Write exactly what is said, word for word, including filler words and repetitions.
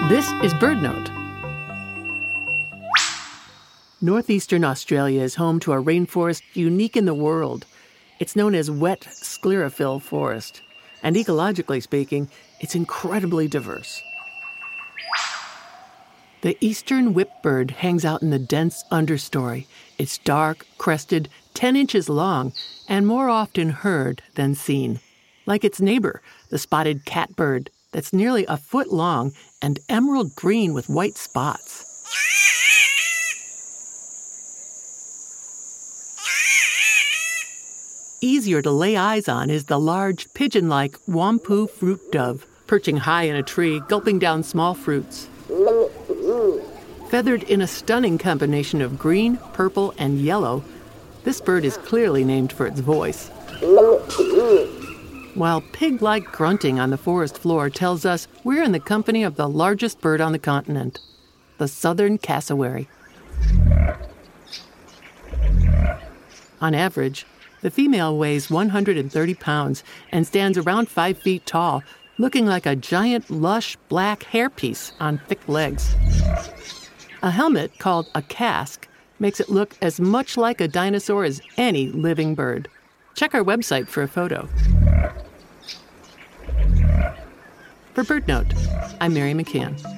This is BirdNote. Northeastern Australia is home to a rainforest unique in the world. It's known as wet sclerophyll forest, and ecologically speaking, it's incredibly diverse. The eastern whipbird hangs out in the dense understory. It's dark, crested, ten inches long, and more often heard than seen. Like its neighbor, the spotted catbird, that's nearly a foot long and emerald green with white spots. Easier to lay eyes on is the large, pigeon-like wampu fruit dove, perching high in a tree, gulping down small fruits. Feathered in a stunning combination of green, purple, and yellow, this bird is clearly named for its voice. While pig-like grunting on the forest floor tells us we're in the company of the largest bird on the continent, the southern cassowary. On average, the female weighs one hundred thirty pounds and stands around five feet tall, looking like a giant, lush, black hairpiece on thick legs. A helmet called a casque makes it look as much like a dinosaur as any living bird. Check our website for a photo. For BirdNote, I'm Mary McCann.